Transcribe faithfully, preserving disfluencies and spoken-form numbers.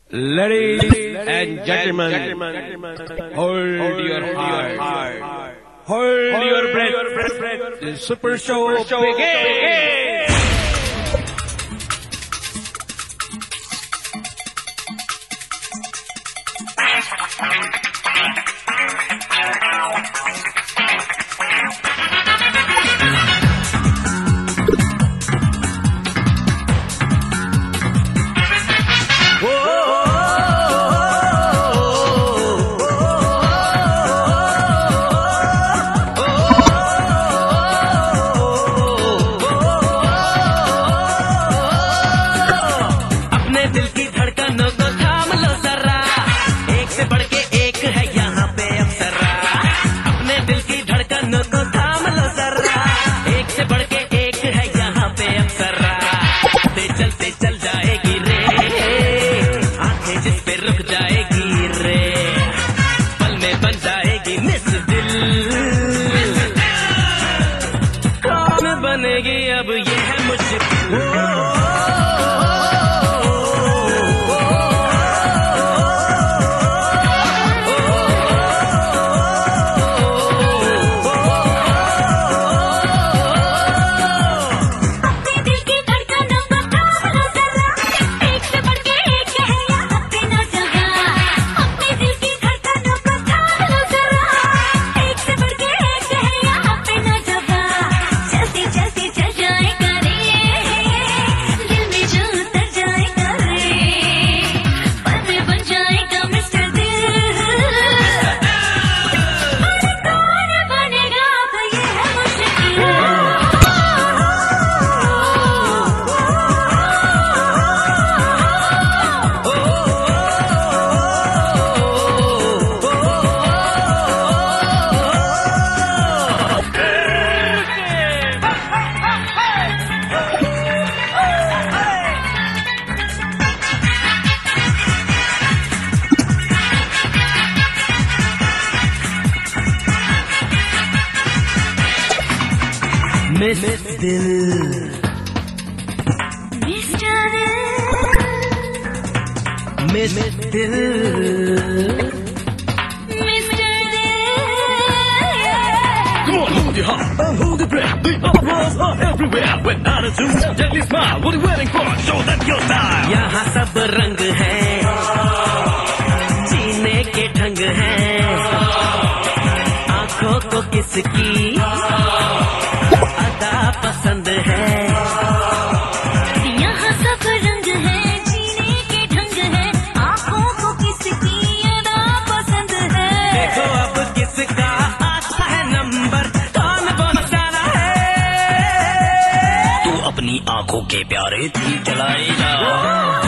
Ladies and gentlemen, hold your heart, hold your breath. The Super Show begins. बनेगी अब ये है मुश्किल। मिस दिल मिस्टर मिस दिल mister Come on, hold your heart, and hold your breath. The applause are everywhere. With attitude, deadly smile. What are you waiting for? Show them your style. यहाँ सब रंग है, जीने के ढंग है, आँखों को किसकी पसंद है। यहाँ सब रंग है, जीने के ढंग है, आँखों को किसकी अदा पसंद है। देखो अब किसका आता है नंबर, कौन मसाला है। तू अपनी आँखों के प्यारे तीर चलाएगा।